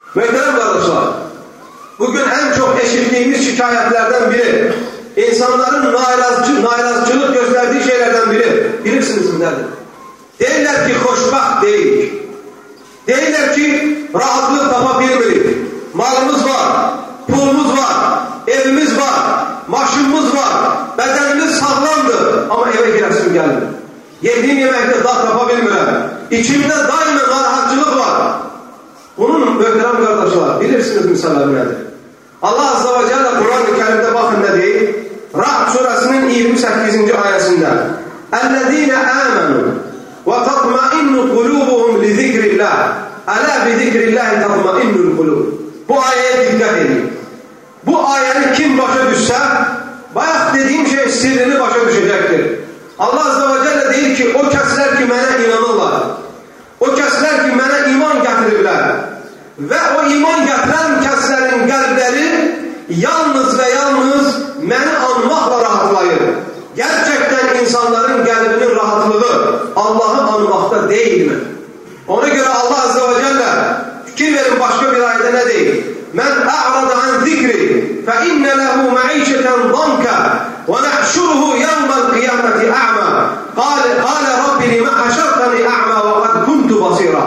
Möhtərəm qardaşlar, bugün en çok eşittiğimiz şikayetlerden biri, insanların narazıçılık gösterdiği şeylerden biri, bilirsiniz mi nedir? Deyirlər ki, xoşbaxt deyik. Deyirlər ki, rahatlıq tapa bilmirik. Malımız var, pulumuz var, evimiz var, maşınımız var, bədenimiz sağlamdır. Ama eve girəsim gəlmir. Yediğim yeməkdə dad tapa bilmirəm. İçimdə daima narahatçılık var. Bunun möhtərəm qardaşlar, bilirsiniz misalları nədir? Allah Azze ve Celle Kur'an-ı Kerim'de bakın ne deyir? Ra'd suresinin 28. ayesinde اَلَّذ۪ينَ آمَنُوا وَتَطْمَئِنُّ قُلُوبُهُمْ لِذِكْرِ اللّٰهِ أَلَا بِذِكْرِ اللّٰهِ تَطْمَئِنُّ الْقُلُوبُ. Bu ayeye dikkat edin. Bu ayenin kim başa düşse, bayaq dediğim şey sirrini başa düşecektir. Allah Azze ve Celle deyir ki, o kəslər ki mənə inanırlar, o kəslər ki mənə iman gətirirlər və o iman gətirən kəslərin qəlbləri yalnız və yalnız məni anmaqla rahatlayır. Gerçekten insanların qəlbinin rahatlığı Allah'ı anmaqda değilmi? Ona göre Allah Azze ve Celle fikir verin, başka bir ayette ne deyir? Men a'rada an zikri fe inne lehu ma'işeten danka ve nahşuruhu yevmel kıyameti a'ma kâle Rabbi lime haşartani a'ma ve kad kuntu basira.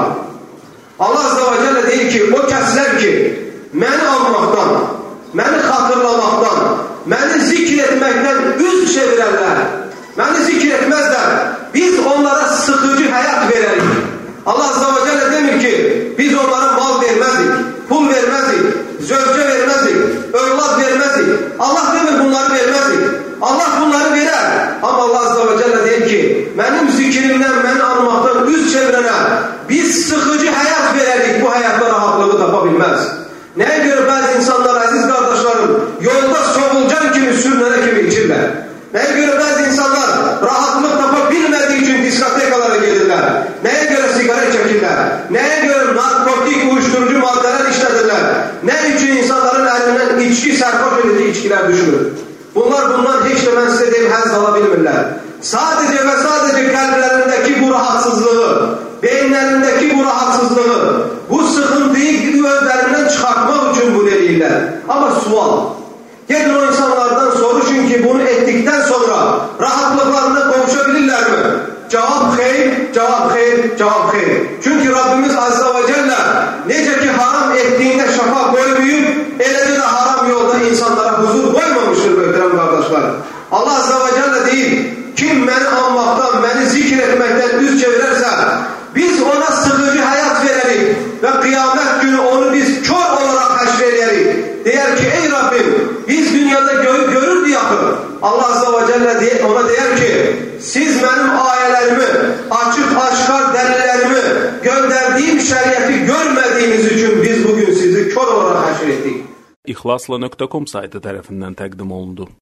Allah Azze ve Celle deyir ki, o kəslər ki məni anmaqdan, məni xatırlamaqdan, məni zikr etməkdən üz çevirərlər, məni zikr etməzlər, biz onlara sıxıcı həyat verərik. Allah Azze ve Celle demir ki, biz onlara mal verməzik, pul verməzik, zövcə verməzik, övlad verməzik. Allah demir bunları verməzik. Allah bunları verər. Ama Allah Azze ve Celle deyir ki, mənim zikrimdən, məni anmaqdan üz çevirənə biz sıxıcı həyat verərik, bu həyatda rahatlığı tapa bilməz. Nəyə görə bəzi insanlar, əziz qardaşlarım, yolda soğulcan kimi, sürünənə kimi içirlər? Nəyə görə bəzi insanlar rahatlıq tapa bilmədiği için diskotekalara gelirlər? Nəyə görə sigara çəkirlər? Nəyə görə narkotik, uyuşturucu maddələr işlədirlər? Nə üçün insanların əlindən içki, sərxoş edici içkilər düşürür? Bundan heç də mən sizə deyim, həzz ala bilmirlər. Sadece ve sadece qəlblərindəki bu rahatsızlığı, beyinlərindəki bu rahatsızlığı, bu sıxıntıyı özlərindən çıxartmaq için bunu edirlər. Ama sual, gelin o insanlardan soruşun ki bunu ettikten sonra rahatlıklarına kavuşabilirler mi? Cevap hayır, cevap hayır, cevap hayır. Çünkü Rabbimiz Azze ve Celle nece ki haram ettiğinde şafa koymayıp elede de haram yolda insanlara huzur koymamıştır möhtərəm kardeşler. Allah Azze ve Celle değil, kim beni anmaktan, beni zikir etmekten üz çevirirse biz ona sıkıcı hayat vererik ve kıyamet günü onu biz kör olarak haşreylerik. Deyər ki, ey Rabbim, biz dünyada görürdü yakın. Allah Azze ve Celle ona deyər ki, siz benim ayelerimi, açık aşkar delillerimi, gönderdiğim şeriatı görmediğiniz için biz bugün sizi kör olarak haşrettik. İhlasla.com saytı tarafından təqdim olundu.